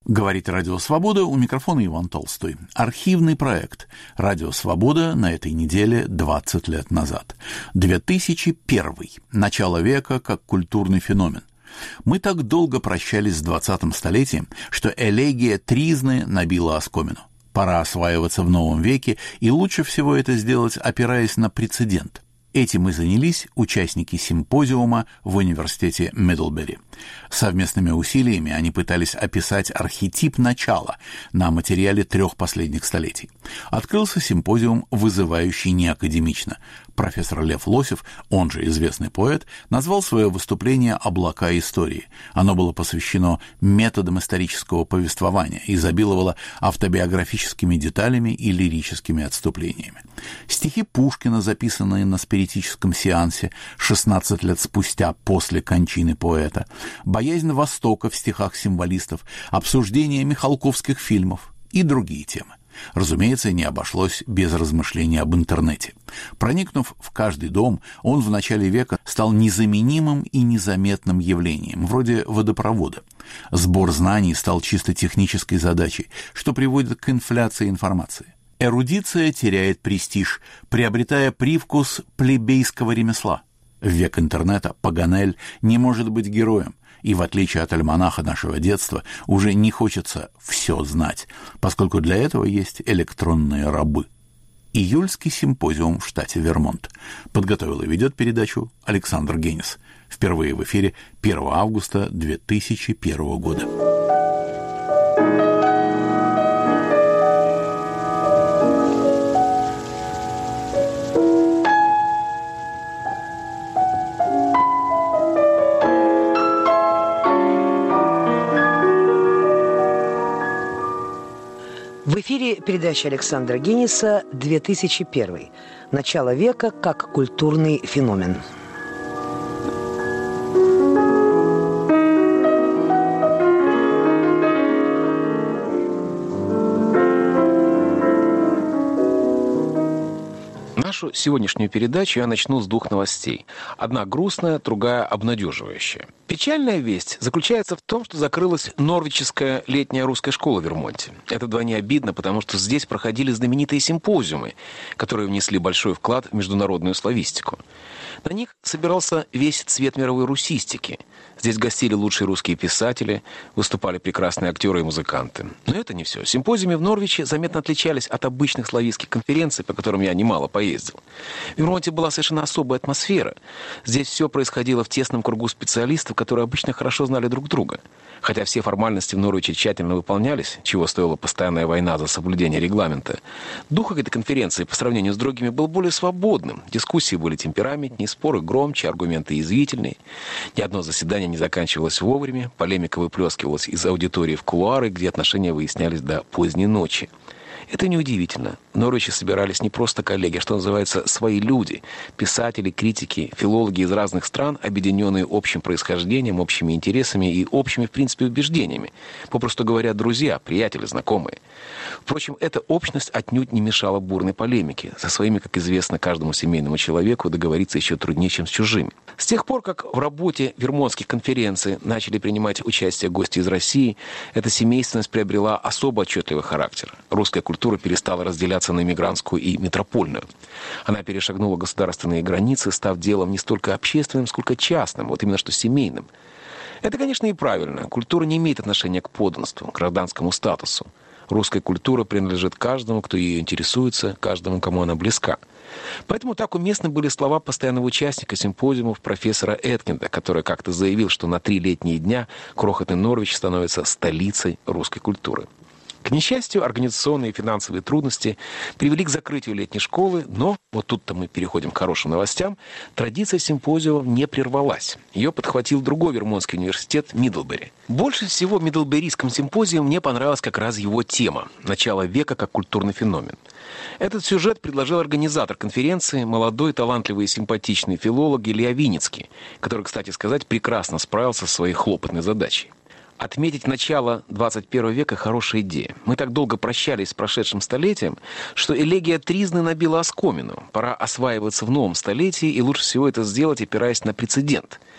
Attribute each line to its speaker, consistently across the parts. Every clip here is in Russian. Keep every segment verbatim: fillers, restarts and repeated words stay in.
Speaker 1: Говорит Радио Свобода, у микрофона Иван Толстой. Архивный проект Радио Свобода на этой неделе двадцать лет назад. две тысячи первый. Начало века как культурный феномен. Мы так долго прощались с двадцатым столетием, что элегия тризны набила оскомину. Пора осваиваться в новом веке, и лучше всего это сделать, опираясь на прецедент. Этим и занялись участники симпозиума в университете Мидлбери. Совместными усилиями они пытались описать архетип начала на материале трех последних столетий. Открылся симпозиум, вызывающий неакадемично. Профессор Лев Лосев, он же известный поэт, назвал свое выступление «Облака истории». Оно было посвящено методам исторического повествования, изобиловало автобиографическими деталями и лирическими отступлениями. Стихи Пушкина, записанные на спиритическом сеансе шестнадцать лет спустя после кончины поэта, боязнь Востока в стихах символистов, обсуждение михалковских фильмов и другие темы. Разумеется, не обошлось без размышлений об интернете. Проникнув в каждый дом, он в начале века стал незаменимым и незаметным явлением, вроде водопровода. Сбор знаний стал чисто технической задачей, что приводит к инфляции информации. Эрудиция теряет престиж, приобретая привкус плебейского ремесла. В век интернета Паганель не может быть героем, и в отличие от альманаха нашего детства уже не хочется все знать, поскольку для этого есть электронные рабы. Июльский симпозиум в штате Вермонт. Подготовил и ведет передачу Александр Генис. Впервые в эфире первого августа две тысячи первого года.
Speaker 2: В эфире передача Александра Гениса «две тысячи первый. Начало века как культурный феномен».
Speaker 3: Нашу сегодняшнюю передачу я начну с двух новостей. Одна грустная, другая обнадеживающая. Печальная весть заключается в том, что закрылась Норвичская летняя русская школа в Вермонте. Это вдвойне обидно, потому что здесь проходили знаменитые симпозиумы, которые внесли большой вклад в международную славистику. На них собирался весь цвет мировой русистики. Здесь гостили лучшие русские писатели, выступали прекрасные актеры и музыканты. Но это не все. Симпозиумы в Норвиче заметно отличались от обычных славистских конференций, по которым я немало поездил. В Вермонте была совершенно особая атмосфера. Здесь все происходило в тесном кругу специалистов, которые обычно хорошо знали друг друга. Хотя все формальности в Норвиче тщательно выполнялись, чего стоила постоянная война за соблюдение регламента, дух этой конференции по сравнению с другими был более свободным. Дискуссии были темпераментнее, споры громче, аргументы язвительнее. Ни одно заседание не заканчивалось вовремя, полемика выплескивалась из аудитории в кулуары, где отношения выяснялись до поздней ночи. Это неудивительно. В Норвиче собирались не просто коллеги, а, что называется, свои люди. Писатели, критики, филологи из разных стран, объединенные общим происхождением, общими интересами и общими, в принципе, убеждениями. Попросту говоря, друзья, приятели, знакомые. Впрочем, эта общность отнюдь не мешала бурной полемике. Со своими, как известно, каждому семейному человеку договориться еще труднее, чем с чужими. С тех пор, как в работе вермонтских конференций начали принимать участие гости из России, эта семейственность приобрела особо отчетливый характер. Русская культура перестала разделяться на эмигрантскую и метропольную. Она перешагнула государственные границы, став делом не столько общественным, сколько частным, вот именно что семейным. Это, конечно, и правильно. Культура не имеет отношения к подданству, к гражданскому статусу. Русская культура принадлежит каждому, кто ею интересуется, каждому, кому она близка. Поэтому так уместны были слова постоянного участника симпозиумов профессора Эткинда, который как-то заявил, что на три летние дня крохотный Норвич становится столицей русской культуры. К несчастью, организационные и финансовые трудности привели к закрытию летней школы, но, вот тут-то мы переходим к хорошим новостям, традиция симпозиумов не прервалась. Ее подхватил другой Вермонтский университет Мидлбери. Больше всего в Мидлберийском симпозиуме мне понравилась как раз его тема – начало века как культурный феномен. Этот сюжет предложил организатор конференции, молодой, талантливый и симпатичный филолог Илья Виницкий, который, кстати сказать, прекрасно справился со своей хлопотной задачей. Отметить начало двадцать первого века – хорошая идея. Мы так долго прощались с прошедшим столетием, что элегия тризны набила оскомину. Пора осваиваться в новом столетии, и лучше всего это сделать, опираясь на прецедент.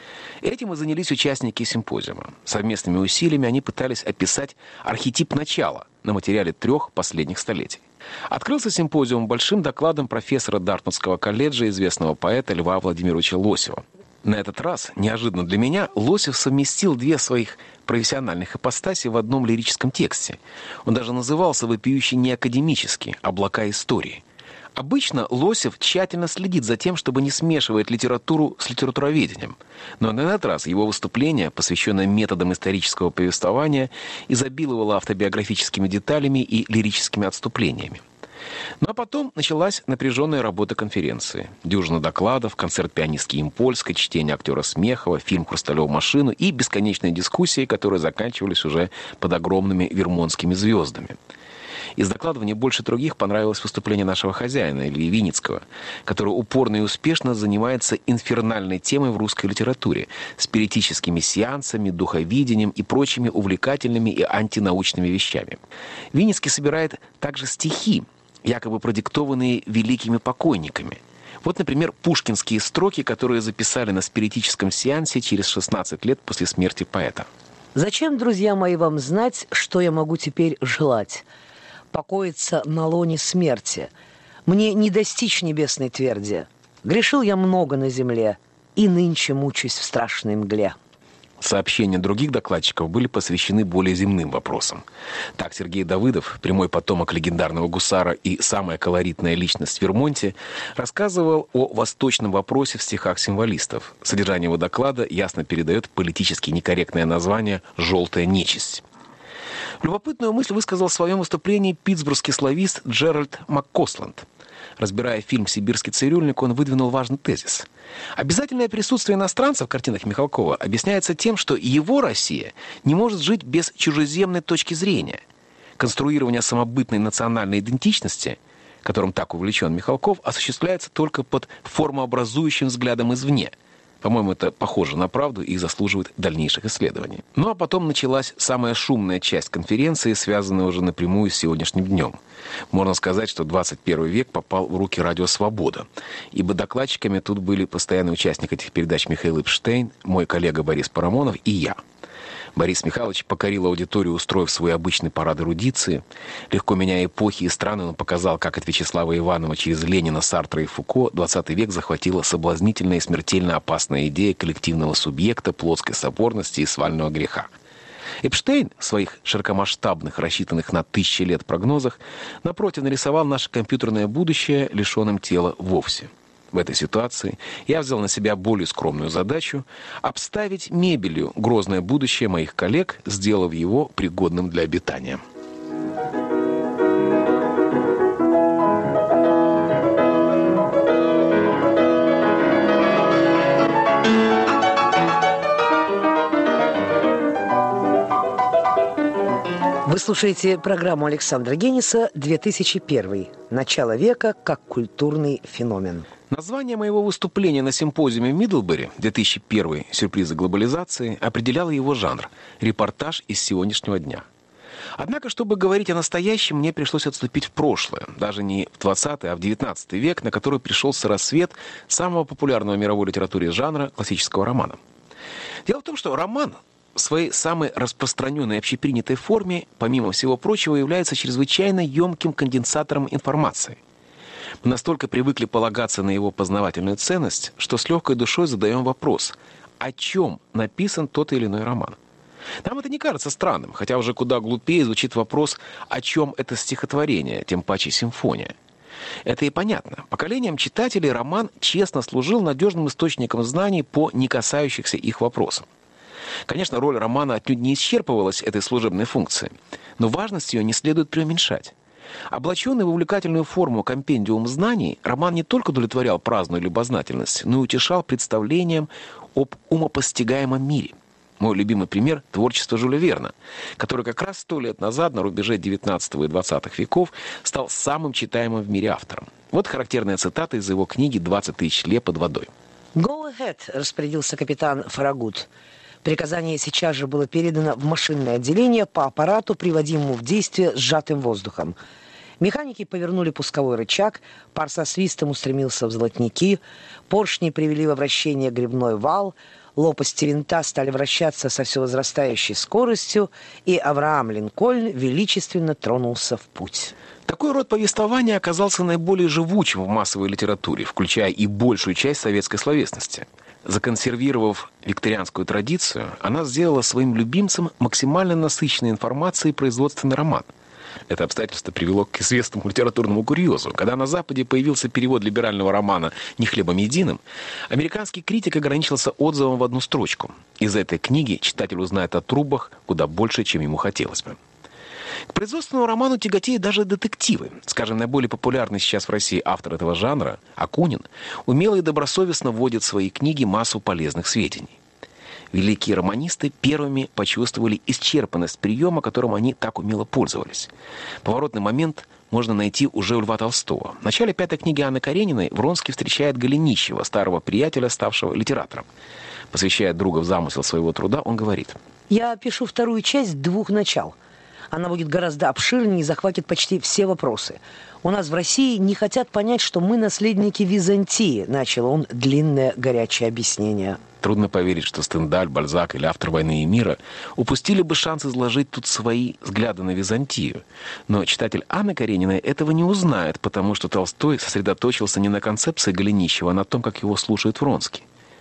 Speaker 3: Этим и занялись участники симпозиума. Совместными усилиями они пытались описать архетип начала на материале трех последних столетий. Открылся симпозиум большим докладом профессора Дартмутского колледжа, известного поэта Льва Владимировича Лосева. На этот раз, неожиданно для меня, Лосев совместил две своих профессиональных ипостаси в одном лирическом тексте. Он даже назывался вопиюще не академически «Облака истории». Обычно Лосев тщательно следит за тем, чтобы не смешивать литературу с литературоведением. Но на этот раз его выступление, посвященное методам исторического повествования, изобиловало автобиографическими деталями и лирическими отступлениями. Ну а потом началась напряженная работа конференции. Дюжина докладов, концерт пианистки Импольской, чтение актера Смехова, фильм «Хрусталеву машину» и бесконечные дискуссии, которые заканчивались уже под огромными вермонтскими звездами. Из докладов мне больше других понравилось выступление нашего хозяина, Ильи Виницкого, который упорно и успешно занимается инфернальной темой в русской литературе, спиритическими сеансами, духовидением и прочими увлекательными и антинаучными вещами. Виницкий собирает также стихи, якобы продиктованные великими покойниками. Вот, например, пушкинские строки, которые записали на спиритическом сеансе через шестнадцать лет после смерти поэта.
Speaker 2: «Зачем, друзья мои, вам знать, что я могу теперь желать? Покоиться на лоне смерти. Мне не достичь небесной тверди. Грешил я много на земле, и нынче мучусь в страшной мгле».
Speaker 3: Сообщения других докладчиков были посвящены более земным вопросам. Так Сергей Давыдов, прямой потомок легендарного гусара и самая колоритная личность в Вермонте, рассказывал о восточном вопросе в стихах символистов. Содержание его доклада ясно передает политически некорректное название «желтая нечисть». Любопытную мысль высказал в своем выступлении питтсбургский славист Джеральд МакКосланд. Разбирая фильм «Сибирский цирюльник», он выдвинул важный тезис. Обязательное присутствие иностранцев в картинах Михалкова объясняется тем, что его Россия не может жить без чужеземной точки зрения. Конструирование самобытной национальной идентичности, которым так увлечен Михалков, осуществляется только под формообразующим взглядом извне. По-моему, это похоже на правду и заслуживает дальнейших исследований. Ну а потом началась самая шумная часть конференции, связанная уже напрямую с сегодняшним днем. Можно сказать, что двадцать первый век попал в руки радио «Свобода», ибо докладчиками тут были постоянный участник этих передач Михаил Эпштейн, мой коллега Борис Парамонов и я. Борис Михайлович покорил аудиторию, устроив свой обычный парад эрудиции. Легко меняя эпохи и страны, он показал, как от Вячеслава Иванова через Ленина, Сартра и Фуко двадцатый век захватила соблазнительная и смертельно опасная идея коллективного субъекта, плотской соборности и свального греха. Эпштейн в своих широкомасштабных, рассчитанных на тысячи лет прогнозах, напротив, нарисовал наше компьютерное будущее лишенным тела вовсе. В этой ситуации я взял на себя более скромную задачу – обставить мебелью грозное будущее моих коллег, сделав его пригодным для обитания.
Speaker 2: Вы слушаете программу Александра Гениса «две тысячи первый. Начало века как культурный феномен».
Speaker 3: Название моего выступления на симпозиуме в Мидлбери две тысячи первый «Сюрпризы глобализации» определяло его жанр – репортаж из сегодняшнего дня. Однако, чтобы говорить о настоящем, мне пришлось отступить в прошлое, даже не в двадцатый, а в девятнадцатый век, на который пришелся рассвет самого популярного в мировой литературе жанра классического романа. Дело в том, что роман в своей самой распространенной общепринятой форме, помимо всего прочего, является чрезвычайно емким конденсатором информации. Мы настолько привыкли полагаться на его познавательную ценность, что с легкой душой задаем вопрос, о чем написан тот или иной роман. Нам это не кажется странным, хотя уже куда глупее звучит вопрос, о чем это стихотворение, тем паче симфония. Это и понятно. Поколениям читателей роман честно служил надежным источником знаний по не касающихся их вопросам. Конечно, роль романа отнюдь не исчерпывалась этой служебной функцией, но важность ее не следует преуменьшать. Облаченный в увлекательную форму компендиум знаний, роман не только удовлетворял праздную любознательность, но и утешал представлением об умопостигаемом мире. Мой любимый пример – творчество Жюля Верна, который как раз сто лет назад на рубеже девятнадцатого и двадцатых веков стал самым читаемым в мире автором. Вот характерная цитата из его книги «двадцать тысяч ле под водой».
Speaker 2: «Go ahead», – распорядился капитан Фаррагут. Приказание сейчас же было передано в машинное отделение по аппарату, приводимому в действие сжатым воздухом. Механики повернули пусковой рычаг, пар со свистом устремился в золотники, поршни привели во вращение гребной вал, лопасти винта стали вращаться со все возрастающей скоростью, и Авраам Линкольн величественно тронулся в путь.
Speaker 3: Такой род повествования оказался наиболее живучим в массовой литературе, включая и большую часть советской словесности. Законсервировав викторианскую традицию, она сделала своим любимцем максимально насыщенной информацией производственный роман. Это обстоятельство привело к известному литературному курьезу. Когда на Западе появился перевод либерального романа «Не хлебом единым», американский критик ограничился отзывом в одну строчку. Из этой книги читатель узнает о трубах куда больше, чем ему хотелось бы. К производственному роману тяготеют даже детективы. Скажем, наиболее популярный сейчас в России автор этого жанра, Акунин, умело и добросовестно вводит в свои книги массу полезных сведений. Великие романисты первыми почувствовали исчерпанность приема, которым они так умело пользовались. Поворотный момент можно найти уже у Льва Толстого. В начале пятой книги Анны Карениной Вронский встречает Голенищева, старого приятеля, ставшего литератором. Посвящая друга в замысел своего труда, он говорит:
Speaker 2: «Я пишу вторую часть двух начал. Она будет гораздо обширнее и захватит почти все вопросы. У нас в России не хотят понять, что мы наследники Византии», — начал он длинное горячее объяснение.
Speaker 3: Трудно поверить, что Стендаль, Бальзак или автор «Войны и мира» упустили бы шанс изложить тут свои взгляды на Византию. Но читатель Анны Карениной этого не узнает, потому что Толстой сосредоточился не на концепции Голенищева, а на том, как его слушает Вронский.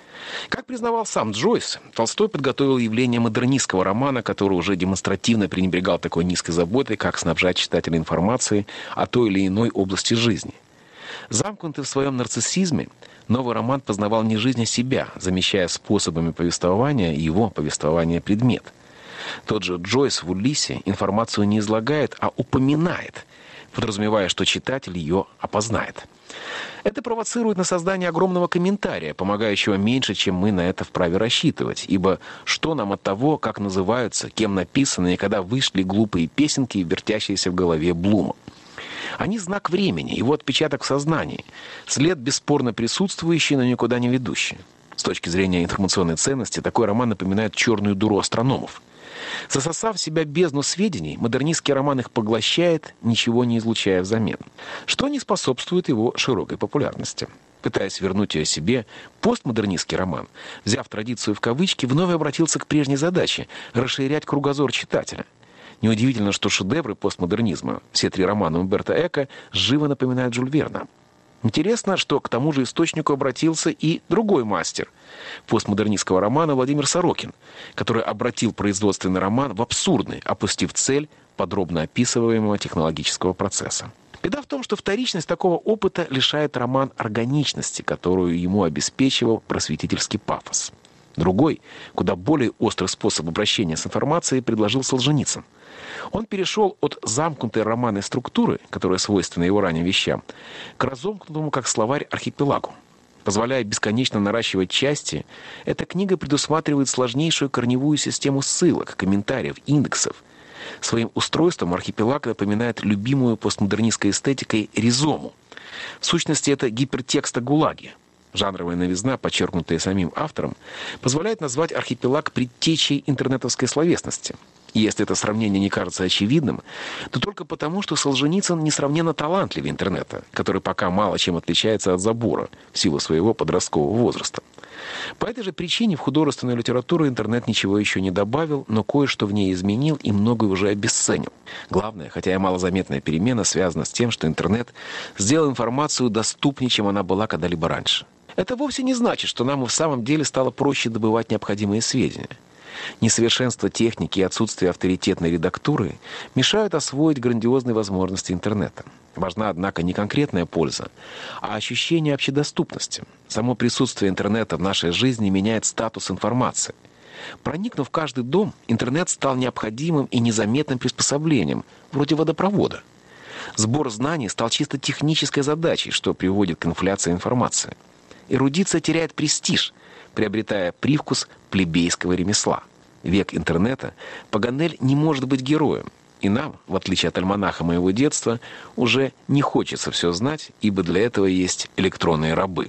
Speaker 3: Как признавал сам Джойс, Толстой подготовил явление модернистского романа, который уже демонстративно пренебрегал такой низкой заботой, как снабжать читателя информацией о той или иной области жизни. Замкнутый в своем нарциссизме, новый роман познавал не жизнь, а себя, замещая способами повествования его повествования предмет. Тот же Джойс в «Улиссе» информацию не излагает, а упоминает, подразумевая, что читатель ее опознает. Это провоцирует на создание огромного комментария, помогающего меньше, чем мы на это вправе рассчитывать, ибо что нам от того, как называются, кем написаны и когда вышли глупые песенки, вертящиеся в голове Блума. Они знак времени, его отпечаток в сознании, след бесспорно присутствующий, но никуда не ведущий. С точки зрения информационной ценности, такой роман напоминает черную дуру астрономов. Засосав в себя бездну сведений, модернистский роман их поглощает, ничего не излучая взамен, что не способствует его широкой популярности. Пытаясь вернуть ее себе, постмодернистский роман, взяв традицию в кавычки, вновь обратился к прежней задаче – расширять кругозор читателя. Неудивительно, что шедевры постмодернизма, все три романа Умберто Эко, живо напоминают Жюль Верна. Интересно, что к тому же источнику обратился и другой мастер постмодернистского романа Владимир Сорокин, который обратил производственный роман в абсурдный, опустив цель подробно описываемого технологического процесса. Беда в том, что вторичность такого опыта лишает роман органичности, которую ему обеспечивал просветительский пафос. Другой, куда более острый способ обращения с информацией предложил Солженицын. Он перешел от замкнутой романной структуры, которая свойственна его ранним вещам, к разомкнутому, как словарь, архипелагу. Позволяя бесконечно наращивать части, эта книга предусматривает сложнейшую корневую систему ссылок, комментариев, индексов. Своим устройством архипелаг напоминает любимую постмодернистской эстетикой ризому. В сущности, это гипертекста ГУЛАГи. Жанровая новизна, подчеркнутая самим автором, позволяет назвать архипелаг предтечей интернетовской словесности. И если это сравнение не кажется очевидным, то только потому, что Солженицын несравненно талантливее интернета, который пока мало чем отличается от забора в силу своего подросткового возраста. По этой же причине в художественную литературу интернет ничего еще не добавил, но кое-что в ней изменил и многое уже обесценил. Главное, хотя и малозаметная перемена, связана с тем, что интернет сделал информацию доступнее, чем она была когда-либо раньше. Это вовсе не значит, что нам и в самом деле стало проще добывать необходимые сведения. Несовершенство техники и отсутствие авторитетной редактуры мешают освоить грандиозные возможности интернета. Важна, однако, не конкретная польза, а ощущение общедоступности. Само присутствие интернета в нашей жизни меняет статус информации. Проникнув в каждый дом, интернет стал необходимым и незаметным приспособлением, вроде водопровода. Сбор знаний стал чисто технической задачей, что приводит к инфляции информации. Эрудиция теряет престиж, приобретая привкус плебейского ремесла. Век интернета Паганель не может быть героем. И нам, в отличие от альманаха моего детства, уже не хочется все знать, ибо для этого есть электронные рабы.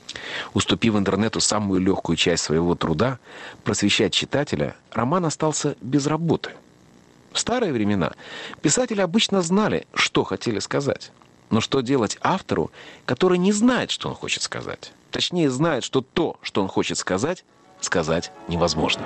Speaker 3: Уступив интернету самую легкую часть своего труда, просвещать читателя, роман остался без работы. В старые времена писатели обычно знали, что хотели сказать. Но что делать автору, который не знает, что он хочет сказать? Точнее, знает, что то, что он хочет сказать, сказать невозможно.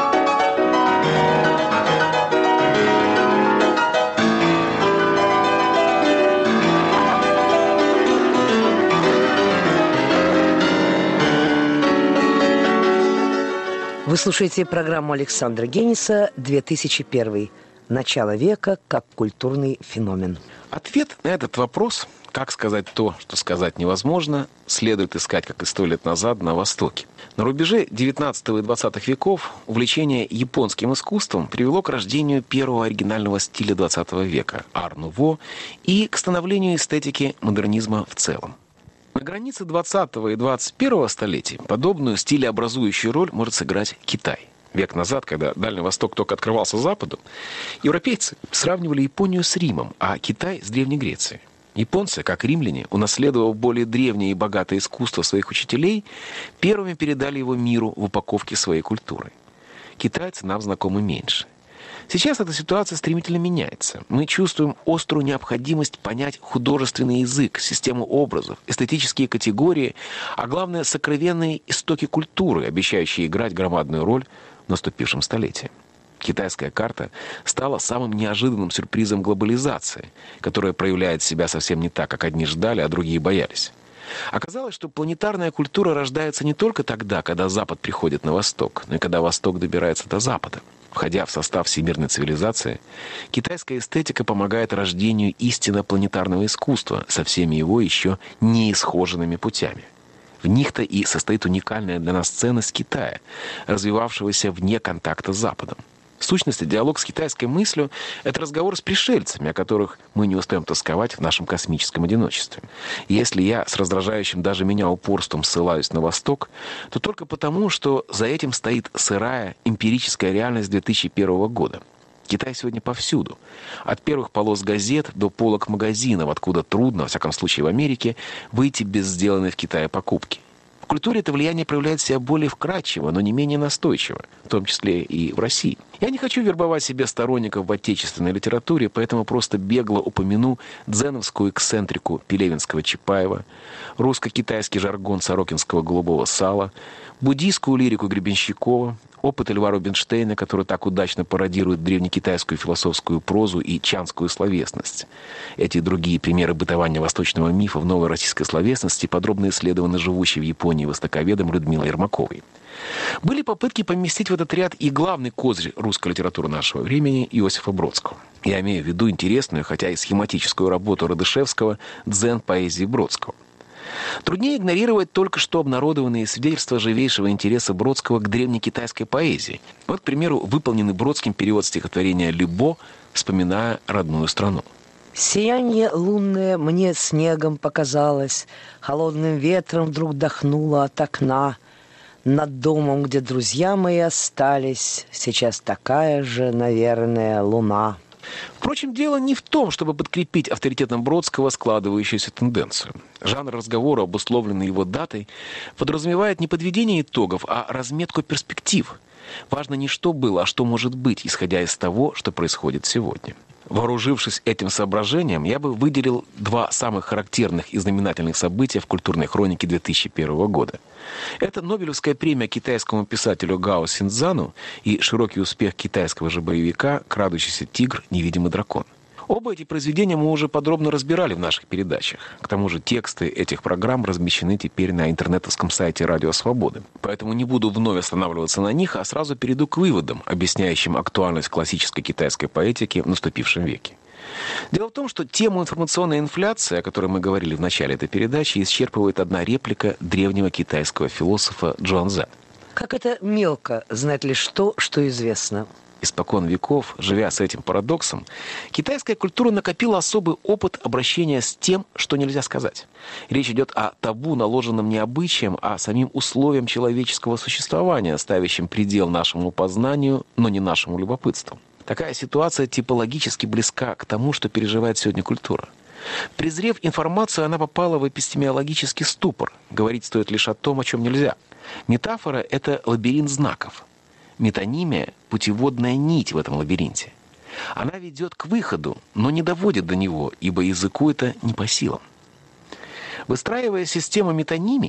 Speaker 2: Вы слушаете программу Александра Гениса «две тысячи первый. Начало века как культурный феномен».
Speaker 3: Ответ на этот вопрос, как сказать то, что сказать невозможно, следует искать, как и сто лет назад, на Востоке. На рубеже девятнадцатого и двадцатых веков увлечение японским искусством привело к рождению первого оригинального стиля двадцатого века – ар-нуво, и к становлению эстетики модернизма в целом. На границе двадцатого и двадцать первого столетий подобную стилеобразующую роль может сыграть Китай. Век назад, когда Дальний Восток только открывался Западу, европейцы сравнивали Японию с Римом, а Китай с Древней Грецией. Японцы, как римляне, унаследовав более древнее и богатое искусство своих учителей, первыми передали его миру в упаковке своей культуры. Китайцы нам знакомы меньше. Сейчас эта ситуация стремительно меняется. Мы чувствуем острую необходимость понять художественный язык, систему образов, эстетические категории, а главное, сокровенные истоки культуры, обещающие играть громадную роль в наступившем столетии. Китайская карта стала самым неожиданным сюрпризом глобализации, которая проявляет себя совсем не так, как одни ждали, а другие боялись. Оказалось, что планетарная культура рождается не только тогда, когда Запад приходит на Восток, но и когда Восток добирается до Запада. Входя в состав всемирной цивилизации, китайская эстетика помогает рождению истинно планетарного искусства со всеми его еще неисхоженными путями. В них-то и состоит уникальная для нас ценность Китая, развивавшегося вне контакта с Западом. В сущности, диалог с китайской мыслью – это разговор с пришельцами, о которых мы не устаем тосковать в нашем космическом одиночестве. И если я с раздражающим даже меня упорством ссылаюсь на Восток, то только потому, что за этим стоит сырая эмпирическая реальность две тысячи первого года. Китай сегодня повсюду. От первых полос газет до полок магазинов, откуда трудно, во всяком случае в Америке, выйти без сделанной в Китае покупки. В культуре это влияние проявляет себя более вкрадчиво, но не менее настойчиво, в том числе и в России. Я не хочу вербовать себе сторонников в отечественной литературе, поэтому просто бегло упомяну дзеновскую эксцентрику Пелевинского-Чапаева, русско-китайский жаргон Сорокинского «Голубого сала», буддийскую лирику Гребенщикова, опыт Льва Рубинштейна, который так удачно пародирует древнекитайскую философскую прозу и чанскую словесность. Эти и другие примеры бытования восточного мифа в новой российской словесности подробно исследованы живущей в Японии востоковедом Людмилой Ермаковой. Были попытки поместить в этот ряд и главный козырь русской литературы нашего времени Иосифа Бродского. Я имею в виду интересную, хотя и схематическую работу Радышевского «Дзен поэзии Бродского». Труднее игнорировать только что обнародованные свидетельства живейшего интереса Бродского к древнекитайской поэзии. Вот, к примеру, выполненный Бродским перевод стихотворения «Любо», вспоминая родную страну.
Speaker 2: «Сиянье лунное мне снегом показалось, холодным ветром вдруг дохнуло от окна. Над домом, где друзья мои остались, сейчас такая же, наверное, луна».
Speaker 3: Впрочем, дело не в том, чтобы подкрепить авторитетом Бродского складывающуюся тенденцию. Жанр разговора, обусловленный его датой, подразумевает не подведение итогов, а разметку перспектив. Важно не что было, а что может быть, исходя из того, что происходит сегодня. Вооружившись этим соображением, я бы выделил два самых характерных и знаменательных события в культурной хронике две тысячи первого года. Это Нобелевская премия китайскому писателю Гао Синьцзану и широкий успех китайского же боевика «Крадущийся тигр. Невидимый дракон». Оба эти произведения мы уже подробно разбирали в наших передачах. К тому же тексты этих программ размещены теперь на интернетовском сайте Радио Свободы. Поэтому не буду вновь останавливаться на них, а сразу перейду к выводам, объясняющим актуальность классической китайской поэтики в наступившем веке. Дело в том, что тему информационной инфляции, о которой мы говорили в начале этой передачи, исчерпывает одна реплика древнего китайского философа Чжуанзя.
Speaker 2: Как это мелко знать лишь то, что известно.
Speaker 3: Испокон веков, живя с этим парадоксом, китайская культура накопила особый опыт обращения с тем, что нельзя сказать. Речь идет о табу, наложенном не обычаям, а самим условиям человеческого существования, ставящим предел нашему познанию, но не нашему любопытству. Такая ситуация типологически близка к тому, что переживает сегодня культура. Презрев информацию, она попала в эпистемиологический ступор. Говорить стоит лишь о том, о чем нельзя. Метафора – это лабиринт знаков. Метонимия – путеводная нить в этом лабиринте. Она ведет к выходу, но не доводит до него, ибо языку это не по силам. Выстраивая систему метонимий,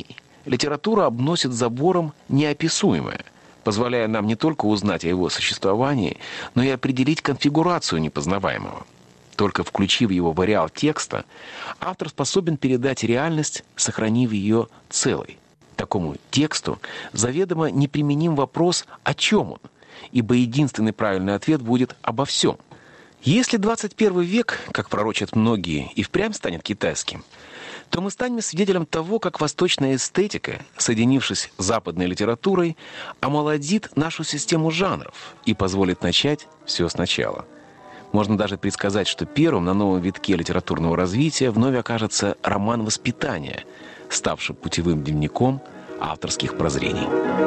Speaker 3: литература обносит забором неописуемое, позволяя нам не только узнать о его существовании, но и определить конфигурацию непознаваемого. Только включив его в ареал текста, автор способен передать реальность, сохранив ее целой. Такому тексту заведомо неприменим вопрос «о чем он?», ибо единственный правильный ответ будет «обо всем». Если двадцать первый век, как пророчат многие, и впрямь станет китайским, то мы станем свидетелем того, как восточная эстетика, соединившись с западной литературой, омолодит нашу систему жанров и позволит начать все сначала. Можно даже предсказать, что первым на новом витке литературного развития вновь окажется роман «Воспитание», ставший путевым дневником авторских прозрений.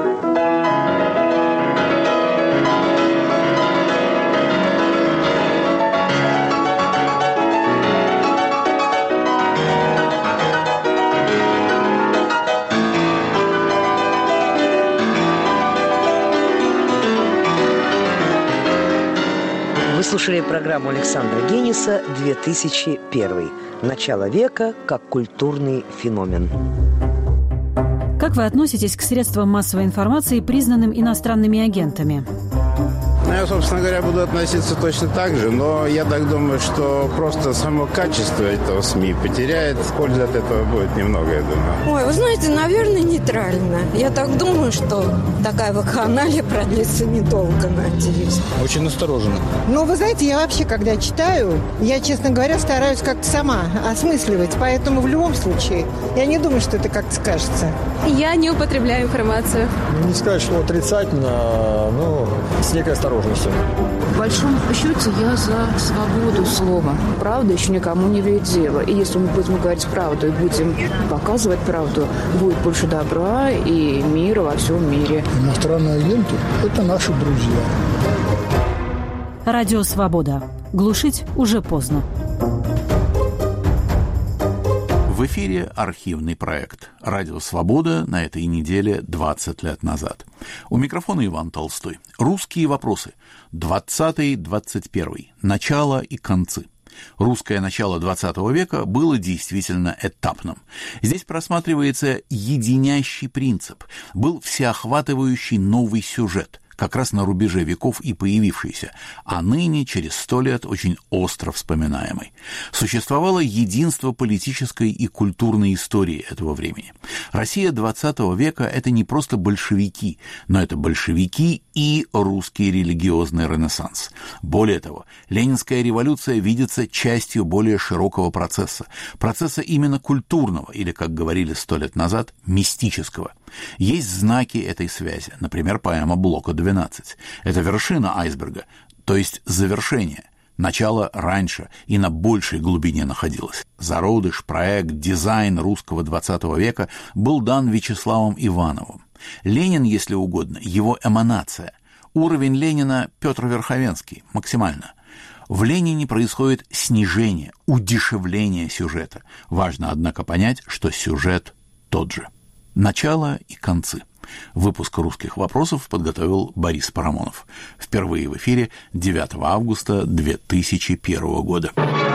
Speaker 2: Вы слушали программу Александра Гениса «две тысячи первый. Начало века как культурный феномен».
Speaker 4: Как вы относитесь к средствам массовой информации, признанным иностранными агентами?
Speaker 5: Ну, я, собственно говоря, буду относиться точно так же, но я так думаю, что просто само качество этого СМИ потеряет, пользы от этого будет немного, я думаю.
Speaker 6: Ой, вы знаете, наверное, нейтрально. Я так думаю, что такая вакханалия продлится недолго, надеюсь.
Speaker 7: Очень настороженно.
Speaker 8: Ну, вы знаете, я вообще, когда читаю, я, честно говоря, стараюсь как-то сама осмысливать, поэтому в любом случае я не думаю, что это как-то скажется.
Speaker 9: Я не употребляю информацию.
Speaker 7: Не сказать, что отрицательно, но с некой осторожностью.
Speaker 10: В большом счете я за свободу слова. Правда еще никому не вредила. И если мы будем говорить правду и будем показывать правду, будет больше добра и мира во всем мире.
Speaker 11: Иностранные агенты – это наши друзья.
Speaker 4: Радио «Свобода». Глушить уже поздно.
Speaker 1: В эфире архивный проект «Радио Свобода» на этой неделе двадцать лет назад. У микрофона Иван Толстой. Русские вопросы. двадцатый двадцать первый. Начало и концы. Русское начало двадцатого века было действительно этапным. Здесь просматривается единящий принцип. Был всеохватывающий новый сюжет, как раз на рубеже веков и появившийся, а ныне, через сто лет, очень остро вспоминаемый. Существовало единство политической и культурной истории этого времени. Россия двадцатого века – это не просто большевики, но это большевики и русский религиозный ренессанс. Более того, Ленинская революция видится частью более широкого процесса, процесса именно культурного, или, как говорили сто лет назад, мистического. Есть знаки этой связи, например, поэма Блока двенадцать. Это вершина айсберга, то есть завершение. Начало раньше и на большей глубине находилось. Зародыш, проект, дизайн русского двадцатого века был дан Вячеславом Ивановым. Ленин, если угодно, его эманация. Уровень Ленина Петр Верховенский, максимально. В Ленине происходит снижение, удешевление сюжета. Важно, однако, понять, что сюжет тот же. Начало и концы. Выпуск «Русских вопросов» подготовил Борис Парамонов. Впервые в эфире девятого августа две тысячи первого года.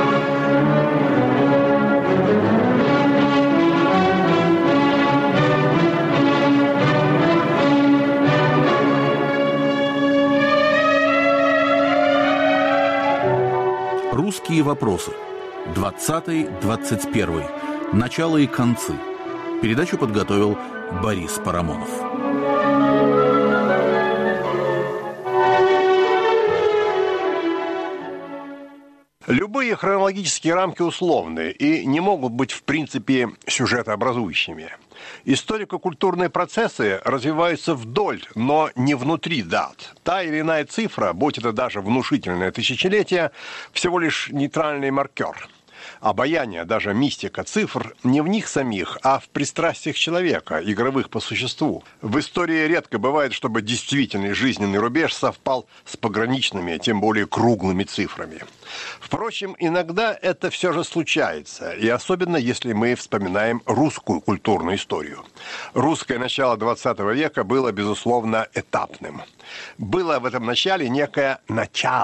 Speaker 1: «Русские вопросы». двадцатый двадцать первый. Начало и концы. Передачу подготовил Борис Парамонов.
Speaker 12: Любые хронологические рамки условны и не могут быть в принципе сюжетообразующими. Историко-культурные процессы развиваются вдоль, но не внутри дат. Та или иная цифра, будь это даже внушительное тысячелетие, всего лишь нейтральный маркер. Обаяние, даже мистика цифр не в них самих, а в пристрастиях человека, игровых по существу. В истории редко бывает, чтобы действительный жизненный рубеж совпал с пограничными, тем более круглыми цифрами. Впрочем, иногда это все же случается, и особенно если мы вспоминаем русскую культурную историю. Русское начало двадцатого века было, безусловно, этапным. Было в этом начале некое начало,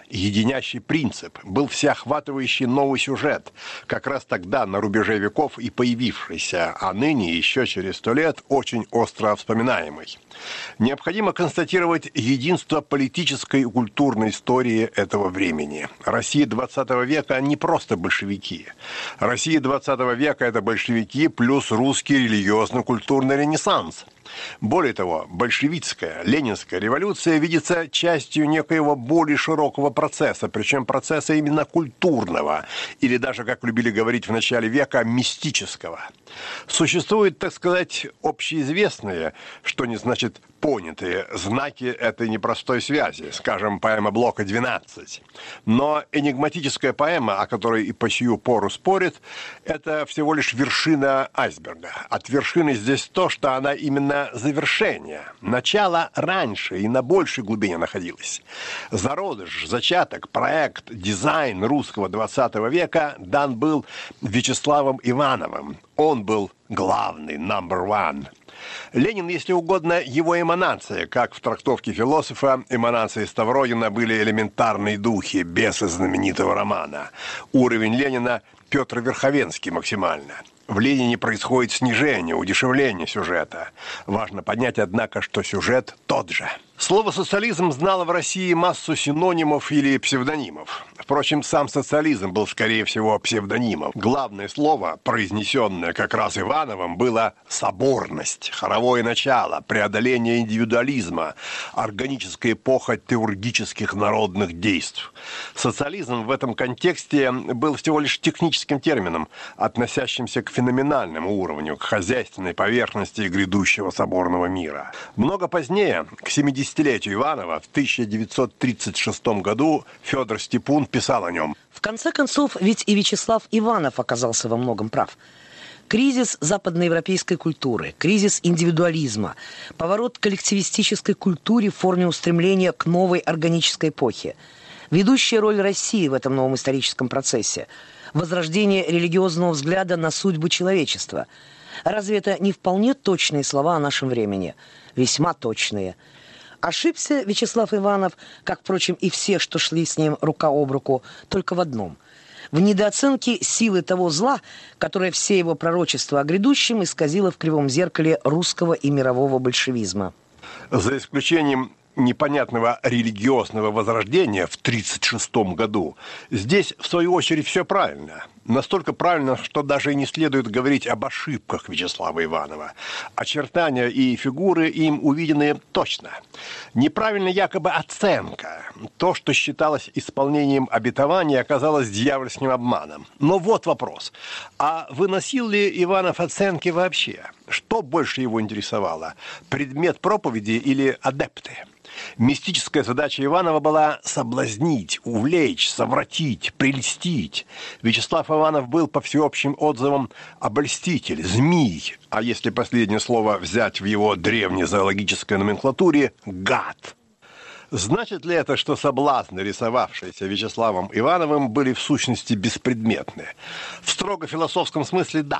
Speaker 12: единящий принцип, был всеохватывающий новый сюжет, как раз тогда на рубеже веков и появившийся, а ныне, еще через сто лет, очень остро вспоминаемый. Необходимо констатировать единство политической и культурной истории этого времени. Россия двадцатого века не просто большевики. Россия двадцатого века – это большевики плюс русский религиозно-культурный ренессанс. Более того, большевистская, ленинская революция видится частью некоего более широкого процесса, причем процесса именно культурного, или даже, как любили говорить в начале века, мистического. Существуют, так сказать, общеизвестные, что не значит понятые, знаки этой непростой связи, скажем, поэма Блока «двенадцать». Но энигматическая поэма, о которой и по сию пору спорят, это всего лишь вершина айсберга. От вершины здесь то, что она именно завершение. Начало раньше и на большей глубине находилось. Зародыш, зачаток, проект, дизайн русского двадцатого века дан был Вячеславом Ивановым. Он был главный, number one. Ленин, если угодно, его эманация, как в трактовке философа эманации Ставрогина были элементарные духи, бесы знаменитого романа. Уровень Ленина – Петр Верховенский максимально. В Ленине происходит снижение, удешевление сюжета. Важно понять, однако, что сюжет тот же. Слово «социализм» знало в России массу синонимов или псевдонимов. Впрочем, сам социализм был, скорее всего, псевдонимом. Главное слово, произнесенное как раз Ивановым, было «соборность», «хоровое начало», «преодоление индивидуализма», «органическая эпоха теургических народных действий». Социализм в этом контексте был всего лишь техническим термином, относящимся к феноменальному уровню, к хозяйственной поверхности грядущего соборного мира. Много позднее, к семидесятилетию Иванова, в тысяча девятьсот тридцать шестом году, Федор Степун писал о нем.
Speaker 2: В конце концов, ведь и Вячеслав Иванов оказался во многом прав. Кризис западноевропейской культуры, кризис индивидуализма, поворот к коллективистической культуре в форме устремления к новой органической эпохе. Ведущая роль России в этом новом историческом процессе – возрождение религиозного взгляда на судьбу человечества. Разве это не вполне точные слова о нашем времени? Весьма точные. Ошибся Вячеслав Иванов, как, впрочем, и все, что шли с ним рука об руку, только в одном – в недооценке силы того зла, которое все его пророчества о грядущем исказило в кривом зеркале русского и мирового большевизма.
Speaker 12: За исключением непонятного религиозного возрождения в тридцать шестом году, здесь, в свою очередь, все правильно. Настолько правильно, что даже и не следует говорить об ошибках Вячеслава Иванова. Очертания и фигуры им увидены точно. Неправильна якобы оценка. То, что считалось исполнением обетования, оказалось дьявольским обманом. Но вот вопрос. А выносил ли Иванов оценки вообще? Что больше его интересовало? Предмет проповеди или адепты? Мистическая задача Иванова была соблазнить, увлечь, совратить, прельстить. Вячеслав Иванов был, по всеобщим отзывам, обольститель, змей, а если последнее слово взять в его древней зоологической номенклатуре – гад. Значит ли это, что соблазны, рисовавшиеся Вячеславом Ивановым, были в сущности беспредметны? В строго философском смысле – да.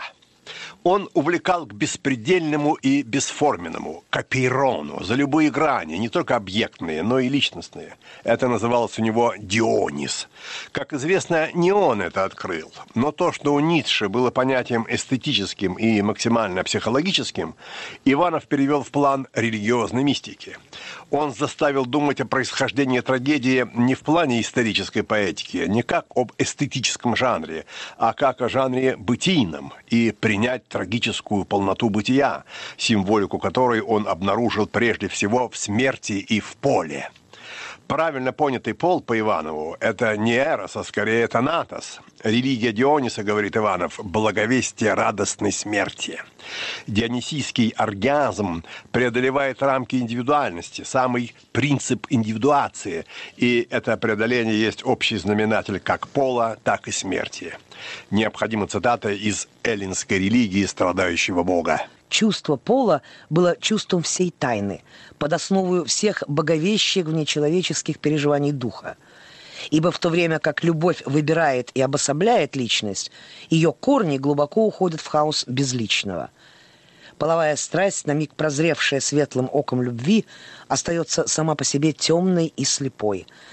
Speaker 12: Он увлекал к беспредельному и бесформенному, к апейрону, за любые грани, не только объектные, но и личностные. Это называлось у него Дионис. Как известно, не он это открыл, но то, что у Ницше было понятием эстетическим и максимально психологическим, Иванов перевел в план религиозной мистики. Он заставил думать о происхождении трагедии не в плане исторической поэтики, не как об эстетическом жанре, а как о жанре бытийном, и принять трагическую полноту бытия, символику которой он обнаружил прежде всего в смерти и в поле. Правильно понятый пол по Иванову – это не Эрос, а скорее Танатос. Религия Диониса, говорит Иванов, благовестие радостной смерти. Дионисийский оргазм преодолевает рамки индивидуальности, самый принцип индивидуации, и это преодоление есть общий знаменатель как пола, так и смерти. Необходима цитата из эллинской религии страдающего бога.
Speaker 2: Чувство пола было чувством всей тайны, под основу всех боговещих внечеловеческих переживаний духа. Ибо в то время как любовь выбирает и обособляет личность, ее корни глубоко уходят в хаос безличного. Половая страсть, на миг прозревшая светлым оком любви, остается сама по себе темной и слепой.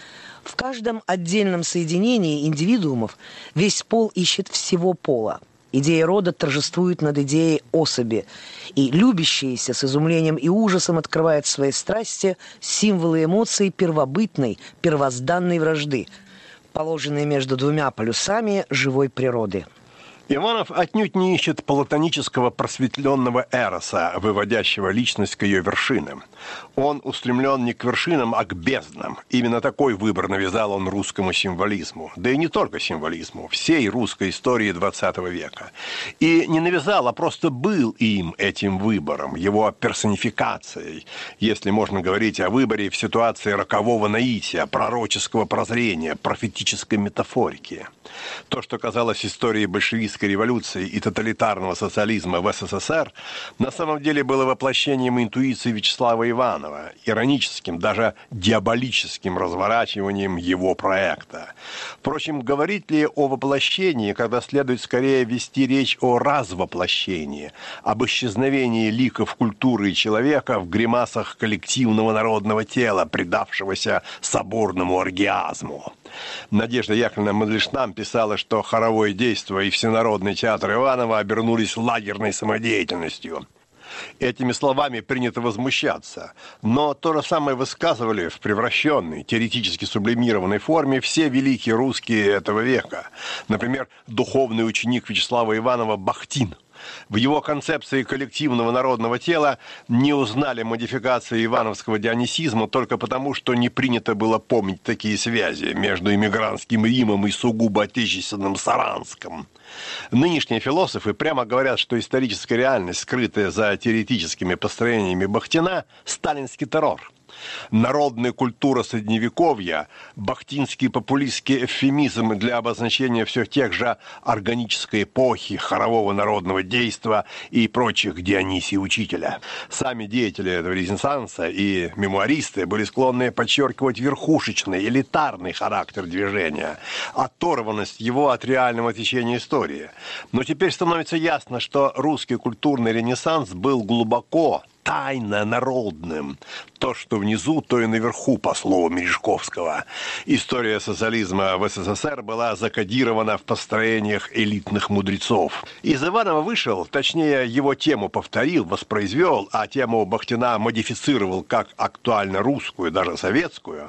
Speaker 2: В каждом отдельном соединении индивидуумов весь пол ищет всего пола. Идея рода торжествует над идеей особи, и любящаяся с изумлением и ужасом открывает свои страсти символы эмоций первобытной, первозданной вражды, положенные между двумя полюсами живой природы.
Speaker 12: Иванов отнюдь не ищет платонического просветленного эроса, выводящего личность к ее вершинам. Он устремлен не к вершинам, а к безднам. Именно такой выбор навязал он русскому символизму. Да и не только символизму, всей русской истории двадцатого века. И не навязал, а просто был им этим выбором, его персонификацией, если можно говорить о выборе в ситуации рокового наития, пророческого прозрения, профетической метафорики. То, что казалось историей большевистской революции и тоталитарного социализма в СССР, на самом деле было воплощением интуиции Вячеслава Иванова, ироническим, даже диаболическим разворачиванием его проекта. Впрочем, говорить ли о воплощении, когда следует скорее вести речь о развоплощении, об исчезновении ликов культуры и человека в гримасах коллективного народного тела, предавшегося соборному оргиазму. Надежда Яковлевна Мандельштам писала, что хоровое действо и всенародный театр Иванова обернулись лагерной самодеятельностью. Этими словами принято возмущаться, но то же самое высказывали в превращенной, теоретически сублимированной форме все великие русские этого века. Например, духовный ученик Вячеслава Иванова Бахтин. В его концепции коллективного народного тела не узнали модификации ивановского дионисизма только потому, что не принято было помнить такие связи между иммигрантским Римом и сугубо отечественным Саранском. Нынешние философы прямо говорят, что историческая реальность, скрытая за теоретическими построениями Бахтина, сталинский террор. Народная культура Средневековья, бахтинский популистский эвфемизм для обозначения всех тех же органической эпохи, хорового народного действа и прочих Дионисий учителя. Сами деятели этого ренессанса и мемуаристы были склонны подчеркивать верхушечный, элитарный характер движения, оторванность его от реального течения истории. Но теперь становится ясно, что русский культурный ренессанс был глубоко, тайно народным. То, что внизу, то и наверху, по слову Мережковского. История социализма в СССР была закодирована в построениях элитных мудрецов. Из Иванова вышел, точнее, его тему повторил, воспроизвел, а тему Бахтина модифицировал как актуально русскую, даже советскую,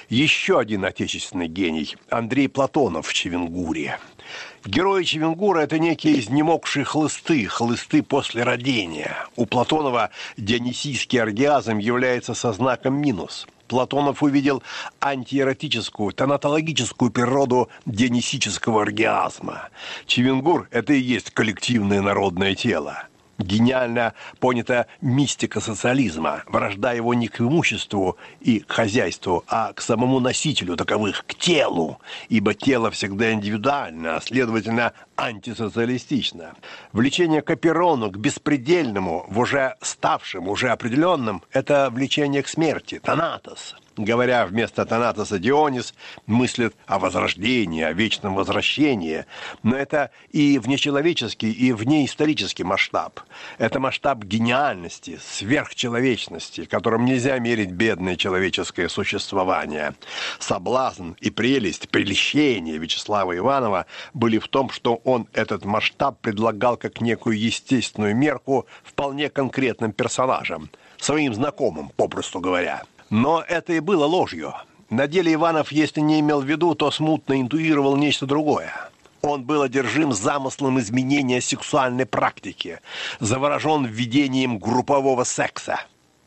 Speaker 12: еще один отечественный гений – Андрей Платонов в Чевенгуре. Герои Чевенгура – это некие изнемогшие хлысты, хлысты после родения. У Платонова дионисийский оргиазм является со знаком минус. Платонов увидел антиэротическую, тонатологическую природу дионисического оргиазма. Чевенгур – это и есть коллективное народное тело. Гениально понята мистика социализма, вражда его не к имуществу и к хозяйству, а к самому носителю таковых, к телу, ибо тело всегда индивидуально, а следовательно антисоциалистично. Влечение к аперону, к беспредельному, в уже ставшем, уже определенном, это влечение к смерти, танатос. Говоря вместо Танатоса Дионис, мыслит о возрождении, о вечном возвращении. Но это и внечеловеческий, и внеисторический масштаб. Это масштаб гениальности, сверхчеловечности, которым нельзя мерить бедное человеческое существование. Соблазн и прелесть, прельщение Вячеслава Иванова были в том, что он этот масштаб предлагал как некую естественную мерку вполне конкретным персонажам, своим знакомым, попросту говоря. Но это и было ложью. На деле Иванов, если не имел в виду, то смутно интуировал нечто другое. Он был одержим замыслом изменения сексуальной практики, заворожен введением группового секса.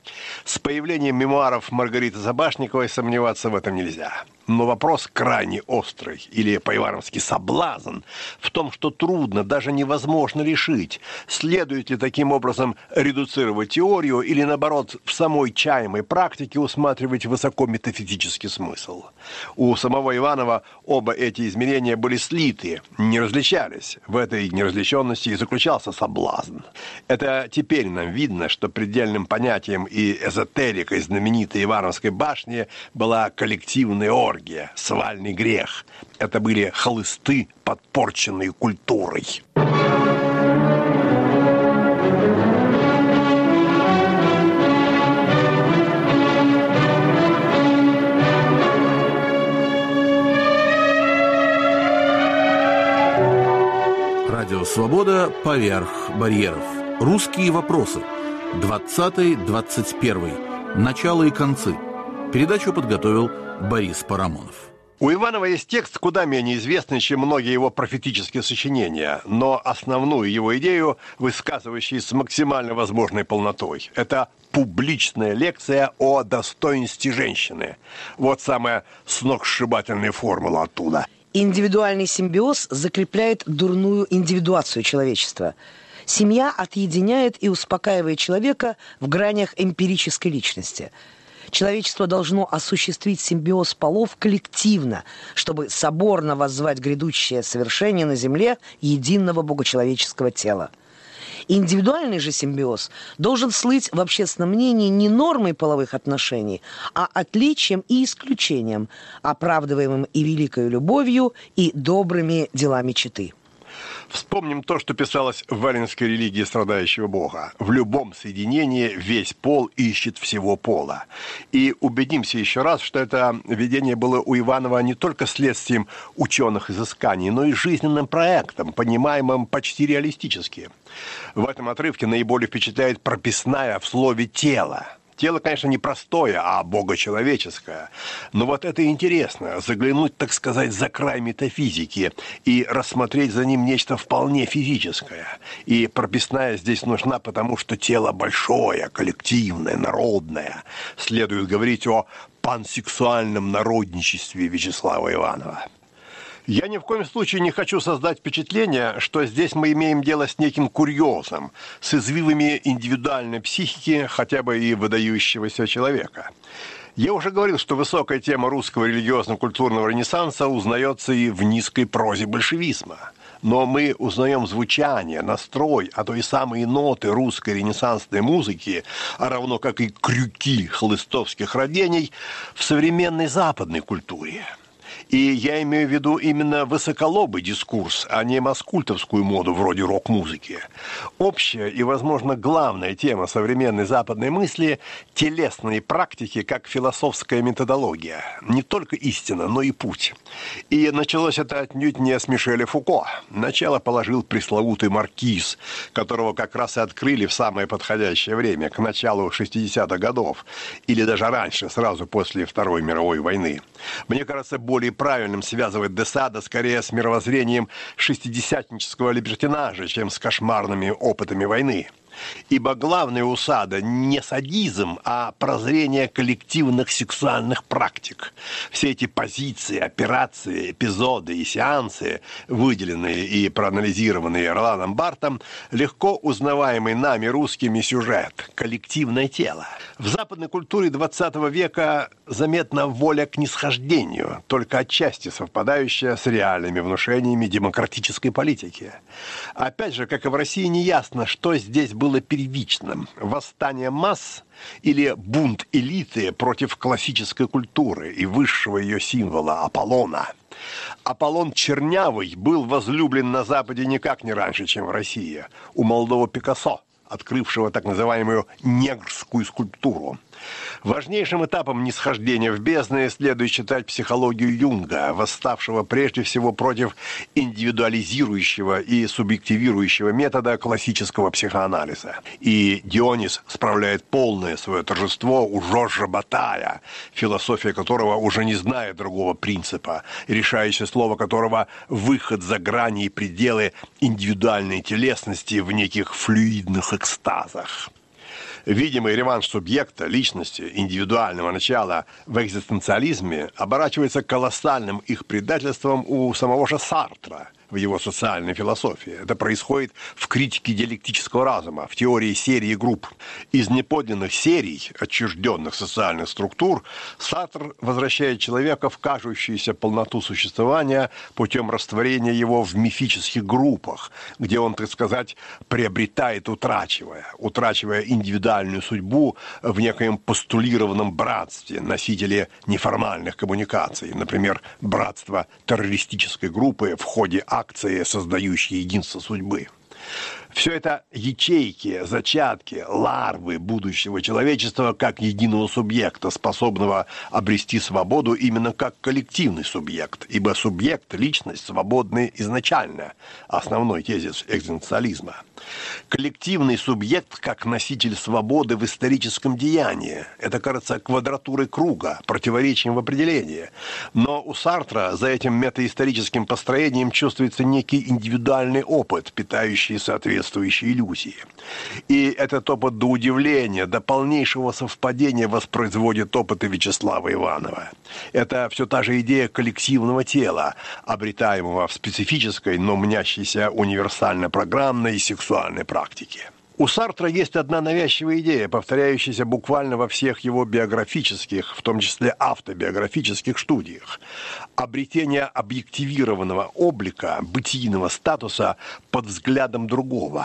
Speaker 12: С появлением мемуаров Маргариты Забашниковой сомневаться в этом нельзя. Но вопрос крайне острый, или по-ивановски соблазн, в том, что трудно, даже невозможно решить, следует ли таким образом редуцировать теорию или, наоборот, в самой чаемой практике усматривать высокометафизический смысл. У самого Иванова оба эти измерения были слиты, не различались. В этой неразличенности и заключался соблазн. Это теперь нам видно, что предельным понятием и эзотерикой знаменитой Ивановской башни была коллективная оргия, свальный грех. Это были хлысты, подпорченные культурой.
Speaker 1: Радио «Свобода» поверх барьеров. Русские вопросы. двадцатый двадцать первый. Начало и концы. Передачу подготовил Борис Парамонов.
Speaker 12: У Иванова есть текст, куда менее известный, чем многие его профетические сочинения, но основную его идею, высказывающий с максимально возможной полнотой. Это публичная лекция о достоинстве женщины. Вот самая сногсшибательная формула оттуда.
Speaker 2: Индивидуальный симбиоз закрепляет дурную индивидуацию человечества. Семья отъединяет и успокаивает человека в гранях эмпирической личности. Человечество должно осуществить симбиоз полов коллективно, чтобы соборно воззвать грядущее совершение на земле единого богочеловеческого тела. Индивидуальный же симбиоз должен слыть в общественном мнении не нормой половых отношений, а отличием и исключением, оправдываемым и великой любовью, и добрыми делами четы.
Speaker 12: Вспомним то, что писалось в валенской религии страдающего Бога. В любом соединении весь пол ищет всего пола. И убедимся еще раз, что это видение было у Иванова не только следствием ученых изысканий, но и жизненным проектом, понимаемым почти реалистически. В этом отрывке наиболее впечатляет прописная в слове «тело». Тело, конечно, не простое, а богочеловеческое. Но вот это интересно, заглянуть, так сказать, за край метафизики и рассмотреть за ним нечто вполне физическое. И прописная здесь нужна, потому что тело большое, коллективное, народное. Следует говорить о пансексуальном народничестве Вячеслава Иванова. Я ни в коем случае не хочу создать впечатление, что здесь мы имеем дело с неким курьезом, с извивами индивидуальной психики, хотя бы и выдающегося человека. Я уже говорил, что высокая тема русского религиозно-культурного ренессанса узнается и в низкой прозе большевизма. Но мы узнаем звучание, настрой, а то и самые ноты русской ренессансной музыки, а равно как и крюки хлыстовских родений, в современной западной культуре. И я имею в виду именно высоколобый дискурс, а не маскультовскую моду вроде рок-музыки. Общая и, возможно, главная тема современной западной мысли – телесные практики как философская методология. Не только истина, но и путь. И началось это отнюдь не с Мишеля Фуко. Начало положил пресловутый Маркиз, которого как раз и открыли в самое подходящее время, к началу шестидесятых годов, или даже раньше, сразу после Второй мировой войны. Мне кажется, более правильным связывать де Сада скорее с мировоззрением шестидесятнического либертинажа, чем с кошмарными опытами войны. Ибо главное у Сада не садизм, а прозрение коллективных сексуальных практик. Все эти позиции, операции, эпизоды и сеансы, выделенные и проанализированные Роланом Бартом, легко узнаваемый нами русскими сюжет – коллективное тело. В западной культуре двадцатого века заметна воля к нисхождению, только отчасти совпадающая с реальными внушениями демократической политики. Опять же, как и в России, неясно, что здесь было первичным – восстание масс или бунт элиты против классической культуры и высшего ее символа – Аполлона. Аполлон Чернявый был возлюблен на Западе никак не раньше, чем в России, у молодого Пикассо, открывшего так называемую негрскую скульптуру. Важнейшим этапом нисхождения в бездны следует считать психологию Юнга, восставшего прежде всего против индивидуализирующего и субъективирующего метода классического психоанализа. И Дионис справляет полное свое торжество у Жоржа Батая, философия которого уже не знает другого принципа, решающее слово которого выход за грани и пределы индивидуальной телесности в неких флюидных экстазах. Видимый реванш субъекта, личности, индивидуального начала в экзистенциализме оборачивается колоссальным их предательством у самого же Сартра в его социальной философии. Это происходит в критике диалектического разума, в теории серии групп. Из неподлинных серий, отчужденных социальных структур, Сартр возвращает человека в кажущуюся полноту существования путем растворения его в мифических группах, где он, так сказать, приобретает, утрачивая, утрачивая индивидуальную судьбу в некоем постулированном братстве, носителе неформальных коммуникаций, например, братство террористической группы в ходе акции, создающей единство судьбы. Все это ячейки, зачатки, ларвы будущего человечества как единого субъекта, способного обрести свободу именно как коллективный субъект, ибо субъект, личность, свободны изначально, основной тезис экзистенциализма. Коллективный субъект как носитель свободы в историческом деянии. Это, кажется, квадратурой круга, противоречием в определении. Но у Сартра за этим метаисторическим построением чувствуется некий индивидуальный опыт, питающий соответствующие иллюзии. И этот опыт до удивления, до полнейшего совпадения воспроизводит опыты Вячеслава Иванова. Это все та же идея коллективного тела, обретаемого в специфической, но мнящейся универсально-программной и сексуальной практике. У Сартра есть одна навязчивая идея, повторяющаяся буквально во всех его биографических, в том числе автобиографических студиях. Обретение объективированного облика, бытийного статуса под взглядом другого.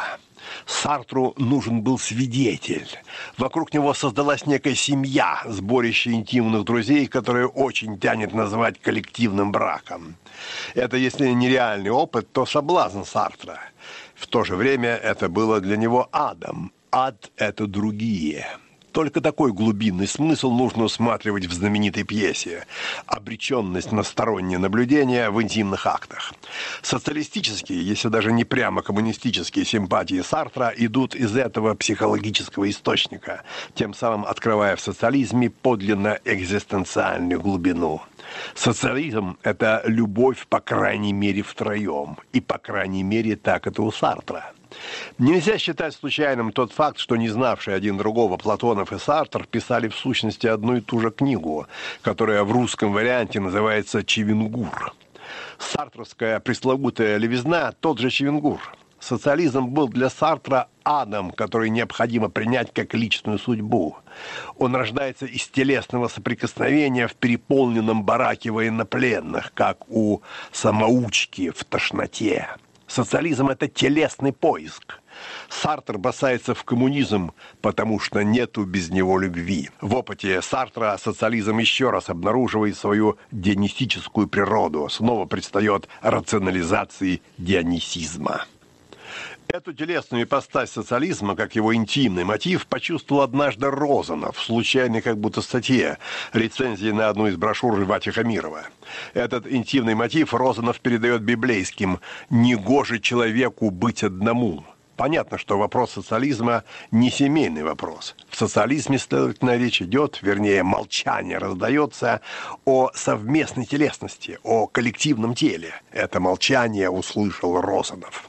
Speaker 12: Сартру нужен был свидетель. Вокруг него создалась некая семья, сборище интимных друзей, которое очень тянет назвать коллективным браком. Это, если не реальный опыт, то соблазн Сартра. В то же время это было для него адом. Ад – это другие. Только такой глубинный смысл нужно усматривать в знаменитой пьесе «Обреченность на стороннее наблюдение в интимных актах». Социалистические, если даже не прямо коммунистические симпатии Сартра идут из этого психологического источника, тем самым открывая в социализме подлинно экзистенциальную глубину. Социализм – это любовь, по крайней мере, втроем. И, по крайней мере, так это у Сартра. Нельзя считать случайным тот факт, что не знавшие один другого Платонов и Сартр писали в сущности одну и ту же книгу, которая в русском варианте называется «Чевенгур». Сартровская пресловутая левизна – тот же Чевенгур. Социализм был для Сартра адом, который необходимо принять как личную судьбу. Он рождается из телесного соприкосновения в переполненном бараке военнопленных, как у самоучки в тошноте. Социализм – это телесный поиск. Сартр бросается в коммунизм, потому что нету без него любви. В опыте Сартра социализм еще раз обнаруживает свою дионисическую природу, снова предстает рационализации дионисизма. Эту телесную ипостась социализма, как его интимный мотив, почувствовал однажды Розанов в случайной как будто статье, рецензии на одну из брошюр Льва Тихомирова. Этот интимный мотив Розанов передает библейским «негоже человеку быть одному». Понятно, что вопрос социализма не семейный вопрос. В социализме, следовательно, речь идет, вернее, молчание раздается о совместной телесности, о коллективном теле. Это молчание услышал Розанов.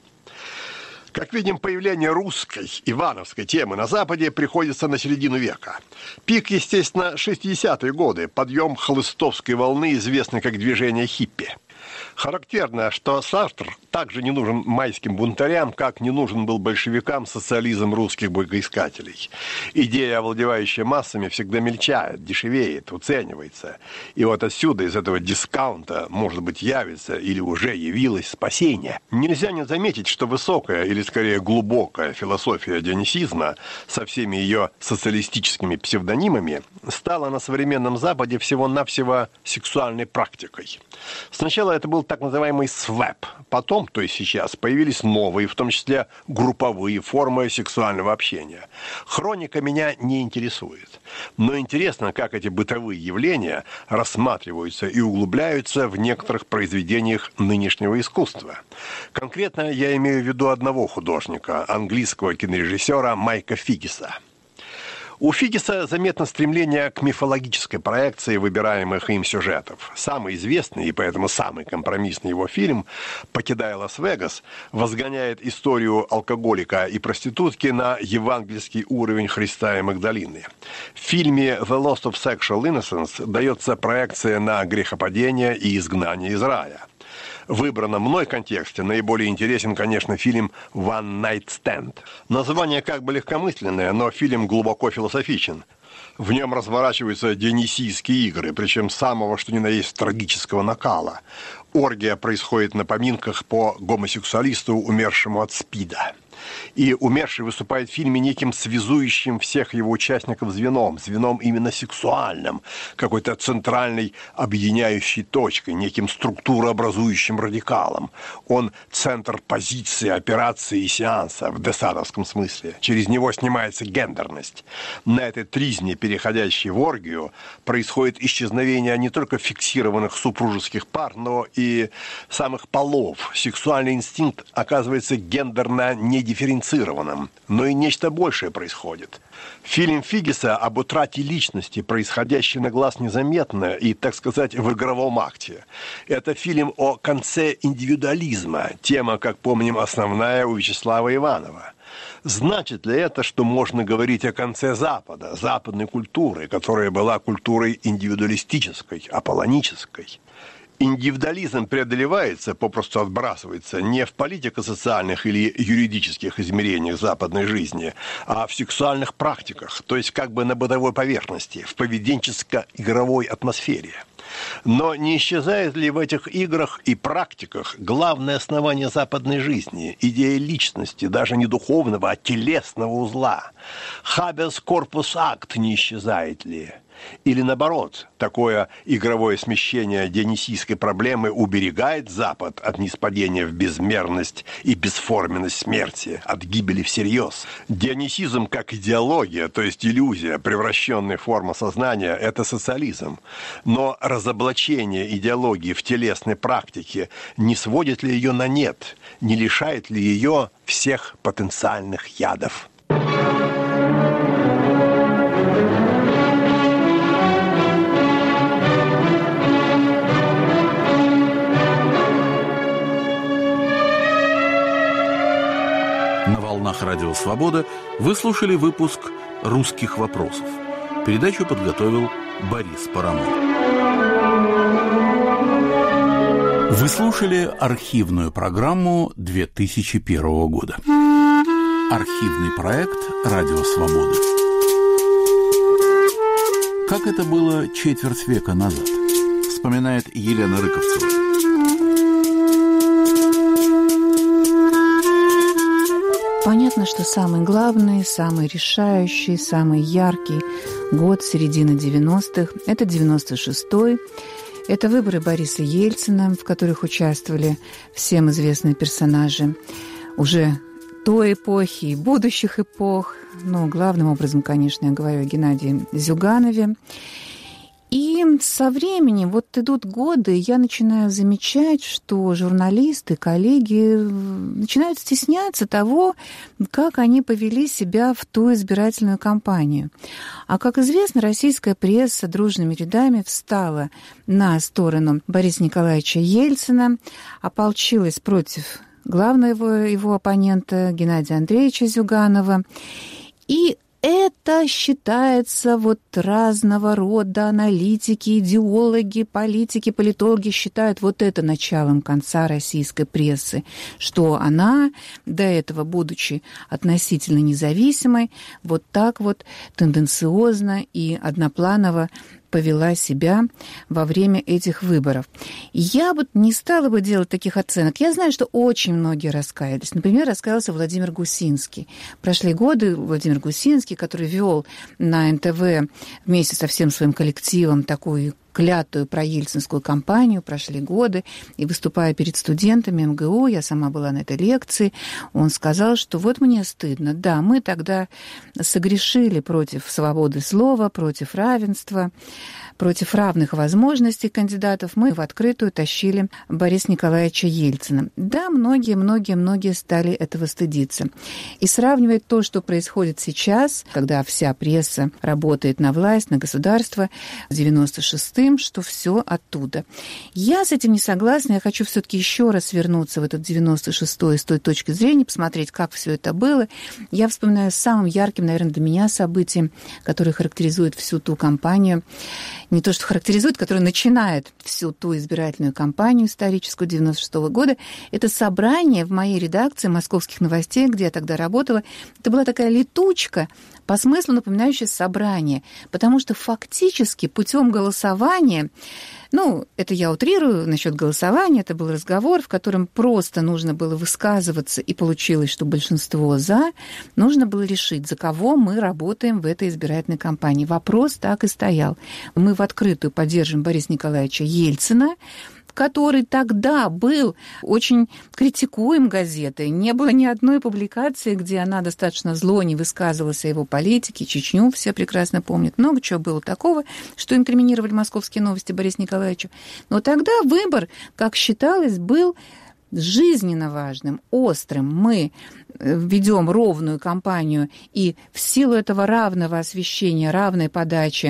Speaker 12: Как видим, появление русской, ивановской темы на Западе приходится на середину века. Пик, естественно, шестидесятые годы, подъем хлыстовской волны, известный как движение хиппи. Характерно, что Сартр также не нужен майским бунтарям, как не нужен был большевикам социализм русских богоискателей. Идея, овладевающая массами, всегда мельчает, дешевеет, уценивается. И вот отсюда, из этого дискаунта, может быть, явится или уже явилось спасение. Нельзя не заметить, что высокая, или скорее глубокая философия дионисизма со всеми ее социалистическими псевдонимами стала на современном Западе всего-навсего сексуальной практикой. Сначала это был так называемый свэп. Потом, то есть сейчас, появились новые, в том числе групповые формы сексуального общения. Хроника меня не интересует. Но интересно, как эти бытовые явления рассматриваются и углубляются в некоторых произведениях нынешнего искусства. Конкретно я имею в виду одного художника, английского кинорежиссера Майка Фиггиса. У Фиггиса заметно стремление к мифологической проекции выбираемых им сюжетов. Самый известный и поэтому самый компромиссный его фильм «Покидая Лас-Вегас» возгоняет историю алкоголика и проститутки на евангельский уровень Христа и Магдалины. В фильме «The Loss of Sexual Innocence» дается проекция на грехопадение и изгнание из рая. В выбранном мной контексте наиболее интересен, конечно, фильм «One Night Stand». Название как бы легкомысленное, но фильм глубоко философичен. В нем разворачиваются дионисийские игры, причем самого что ни на есть трагического накала. Оргия происходит на поминках по гомосексуалисту, умершему от СПИДа. И умерший выступает в фильме неким связующим всех его участников звеном, звеном именно сексуальным, какой-то центральной объединяющей точкой, неким структурообразующим радикалом. Он центр позиции, операции и сеанса в десадовском смысле. Через него снимается гендерность. На этой тризне, переходящей в оргию, происходит исчезновение не только фиксированных супружеских пар, но и самых полов. Сексуальный инстинкт оказывается гендерно недифференцированным, но и нечто большее происходит. Фильм Фигеса об утрате личности, происходящей на глаз незаметно и, так сказать, в игровом акте. Это фильм о конце индивидуализма, тема, как помним, основная у Вячеслава Иванова. Значит ли это, что можно говорить о конце Запада, западной культуры, которая была культурой индивидуалистической, аполлонической? Индивидуализм преодолевается, попросту отбрасывается, не в политико-социальных или юридических измерениях западной жизни, а в сексуальных практиках, то есть как бы на бытовой поверхности, в поведенческо-игровой атмосфере. Но не исчезает ли в этих играх и практиках главное основание западной жизни, идея личности, даже не духовного, а телесного узла? Habeas corpus act не исчезает ли? Или наоборот, такое игровое смещение дионисийской проблемы уберегает Запад от ниспадения в безмерность и бесформенность смерти, от гибели всерьез? Дионисизм как идеология, то есть иллюзия, превращенная в форму сознания, это социализм. Но разоблачение идеологии в телесной практике не сводит ли ее на нет, не лишает ли ее всех потенциальных ядов?
Speaker 1: Радио «Свобода» вы слушали выпуск «Русских вопросов». Передачу подготовил Борис Парамон. Вы слушали архивную программу две тысячи первого года. Архивный проект «Радио Свобода». Как это было четверть века назад, вспоминает Елена Рыковцева.
Speaker 10: Понятно, что самый главный, самый решающий, самый яркий год середины девяностых – это девяносто шестой. Это выборы Бориса Ельцина, в которых участвовали всем известные персонажи уже той эпохи и будущих эпох. Ну, главным образом, конечно, я говорю о Геннадии Зюганове. И со временем, вот идут годы, я начинаю замечать, что журналисты, коллеги начинают стесняться того, как они повели себя в ту избирательную кампанию. А, как известно, российская пресса дружными рядами встала на сторону Бориса Николаевича Ельцина, ополчилась против главного его оппонента Геннадия Андреевича Зюганова. И это считается вот разного рода аналитики, идеологи, политики, политологи считают вот это началом конца российской прессы, что она, до этого будучи относительно независимой, вот так вот тенденциозно и однопланово повела себя во время этих выборов. Я вот не стала бы делать таких оценок. Я знаю, что очень многие раскаялись. Например, раскаялся Владимир Гусинский. Прошли годы Владимир Гусинский, который вел на эн тэ вэ вместе со всем своим коллективом такую клятую проельцинскую кампанию, прошли годы, и выступая перед студентами эм гэ у, я сама была на этой лекции, он сказал, что вот мне стыдно, да, мы тогда согрешили против свободы слова, против равенства, против равных возможностей кандидатов, мы в открытую тащили Бориса Николаевича Ельцина. Да, многие, многие, многие стали этого стыдиться. И сравнивать то, что происходит сейчас, когда вся пресса работает на власть, на государство, с девяносто шестым, что все оттуда. Я с этим не согласна, я хочу все-таки еще раз вернуться в этот девяносто шестой с той точки зрения, посмотреть, как все это было. Я вспоминаю самым ярким, наверное, для меня событием, которое характеризует всю ту кампанию, не то, что характеризует, который начинает всю ту избирательную кампанию историческую девяносто шестого года, это собрание в моей редакции «Московских новостей», где я тогда работала. Это была такая летучка по смыслу напоминающее собрание, потому что фактически путем голосования, ну, это я утрирую насчет голосования, это был разговор, в котором просто нужно было высказываться, и получилось, что большинство «за», нужно было решить, за кого мы работаем в этой избирательной кампании. Вопрос так и стоял. Мы в открытую поддержим Бориса Николаевича Ельцина, который тогда был очень критикуем газетой. Не было ни одной публикации, где она достаточно зло не высказывалась о его политике. Чечню все прекрасно помнят. Много чего было такого, что инкриминировали «Московские новости» Борису Николаевичу. Но тогда выбор, как считалось, был жизненно важным, острым. Мы ведем ровную кампанию, и в силу этого равного освещения, равной подачи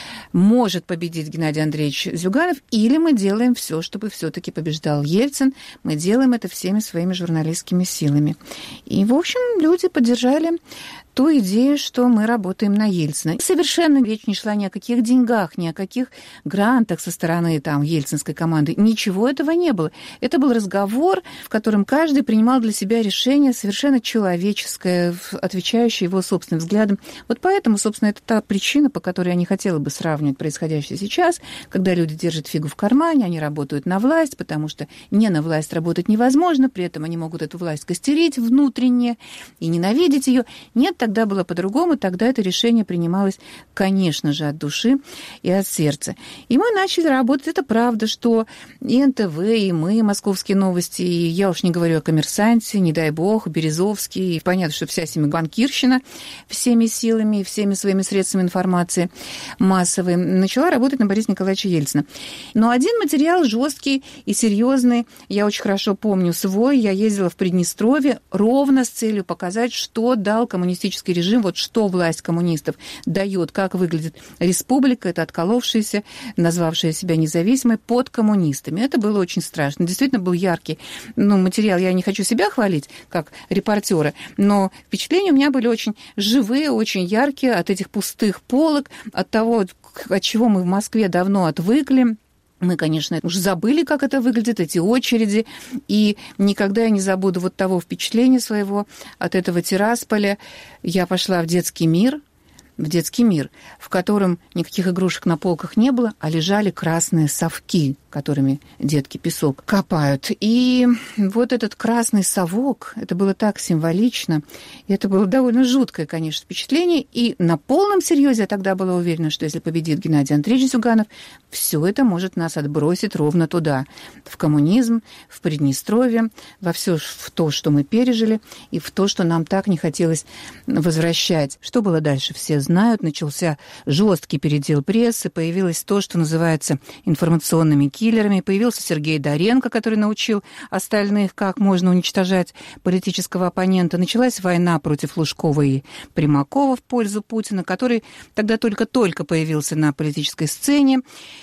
Speaker 10: может победить Геннадий Андреевич Зюганов, или мы делаем все, чтобы все-таки побеждал Ельцин. Мы делаем это всеми своими журналистскими силами. И, в общем, люди поддержали ту идею, что мы работаем на Ельцина. Совершенно речь не шла ни о каких деньгах, ни о каких грантах со стороны там ельцинской команды. Ничего этого не было. Это был разговор, в котором каждый принимал для себя решение совершенно человеческое, отвечающее его собственным взглядам. Вот поэтому, собственно, это та причина, по которой я не хотела бы сравнивать происходящее сейчас, когда люди держат фигу в кармане, они работают на власть, потому что не на власть работать невозможно, при этом они могут эту власть костерить внутренне и ненавидеть ее. Нет, тогда было по-другому, тогда это решение принималось, конечно же, от души и от сердца. И мы начали работать. Это правда, что и эн тэ вэ, и мы, «Московские новости», и я уж не говорю о «Коммерсанте», не дай бог, Березовский, и понятно, что вся семья банкирщина всеми силами и всеми своими средствами информации массовой начала работать на Бориса Николаевича Ельцина. Но один материал жесткий и серьезный, я очень хорошо помню свой, я ездила в Приднестровье ровно с целью показать, что дал коммунистический режим, вот что власть коммунистов дает, как выглядит республика, это отколовшаяся, назвавшая себя независимой, под коммунистами. Это было очень страшно. Действительно был яркий ну, материал. Я не хочу себя хвалить, как репортера, но впечатления у меня были очень живые, очень яркие от этих пустых полок, от того, от чего мы в Москве давно отвыкли. Мы, конечно, уже забыли, как это выглядит, эти очереди, и никогда я не забуду вот того впечатления своего от этого Тирасполя. Я пошла в детский мир, в детский мир, в котором никаких игрушек на полках не было, а лежали красные совки, которыми детки песок копают. И вот этот красный совок, это было так символично, и это было довольно жуткое, конечно, впечатление. И на полном серьезе я тогда была уверена, что если победит Геннадий Андреевич Зюганов, все это может нас отбросить ровно туда, в коммунизм, в Приднестровье, во все в то, что мы пережили, и в то, что нам так не хотелось возвращать. Что было дальше, все знают. Начался жесткий передел прессы, появилось то, что называется информационными киллерами. Появился Сергей Доренко, который научил остальных, как можно уничтожать политического оппонента. Началась война против Лужкова и Примакова в пользу Путина, который тогда только-только появился на политической сцене.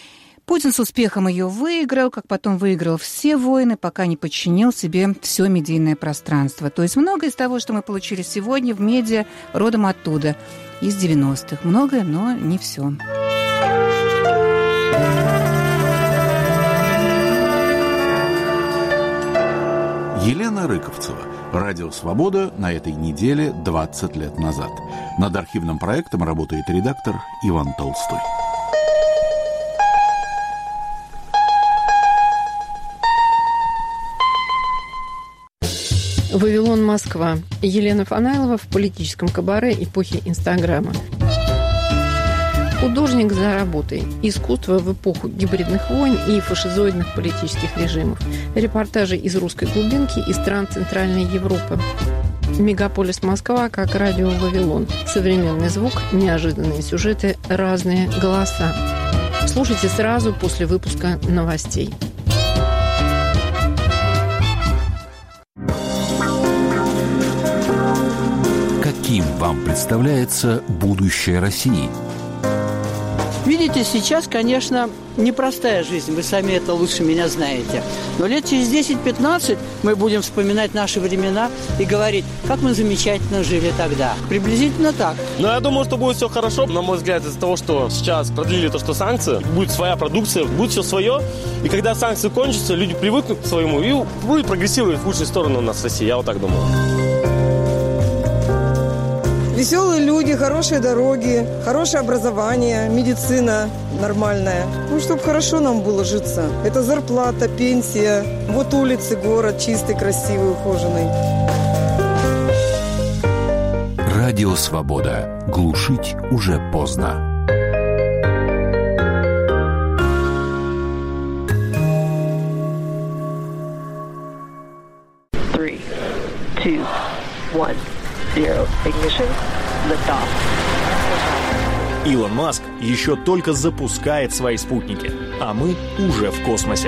Speaker 10: Путин с успехом ее выиграл, как потом выиграл все войны, пока не подчинил себе все медийное пространство. То есть многое из того, что мы получили сегодня в медиа, родом оттуда, из девяностых. Многое, но не все.
Speaker 1: Елена Рыковцева. Радио «Свобода» на этой неделе двадцать лет назад. Над архивным проектом работает редактор Иван Толстой.
Speaker 13: «Вавилон, Москва». Елена Фанайлова в политическом кабаре эпохи Инстаграма. Художник за работой. Искусство в эпоху гибридных войн и фашизоидных политических режимов. Репортажи из русской глубинки и стран Центральной Европы. Мегаполис Москва как радио «Вавилон». Современный звук, неожиданные сюжеты, разные голоса. Слушайте сразу после выпуска новостей.
Speaker 14: Каким вам представляется будущее России?
Speaker 15: Видите, сейчас, конечно, непростая жизнь, вы сами это лучше меня знаете. Но лет через десять-пятнадцать мы будем вспоминать наши времена и говорить, как мы замечательно жили тогда. Приблизительно так.
Speaker 16: Но я думаю, что будет все хорошо. На мой взгляд, из-за того, что сейчас продлили то, что санкции, будет своя продукция, будет все свое. И когда санкции кончатся, люди привыкнут к своему и будет прогрессировать в лучшую сторону у нас в России. Я вот так думаю.
Speaker 17: Веселые люди, хорошие дороги, хорошее образование, медицина нормальная. Ну, чтобы хорошо нам было житься. Это зарплата, пенсия. Вот улицы, город чистый, красивый, ухоженный.
Speaker 14: Радио «Свобода». Глушить уже поздно.
Speaker 18: Three, two, one, zero. Ignition. Liftoff.
Speaker 19: Илон Маск еще только запускает свои спутники, а мы уже в космосе.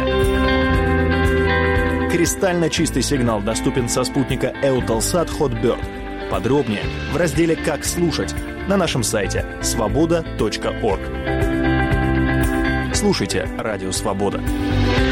Speaker 19: Кристально чистый сигнал доступен со спутника Eutelsat Hotbird. Подробнее в разделе «Как слушать» на нашем сайте свобода точка орг. Слушайте «Радио Свобода».